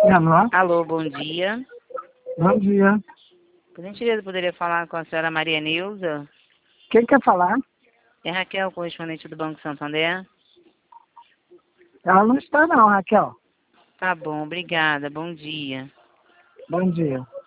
Alô? Alô, bom dia. Bom dia. Por gentileza, poderia falar com a senhora Maria Nilza? Quem quer falar? É Raquel, correspondente do Banco Santander? Ela não está não, Raquel. Tá bom, obrigada. Bom dia. Bom dia.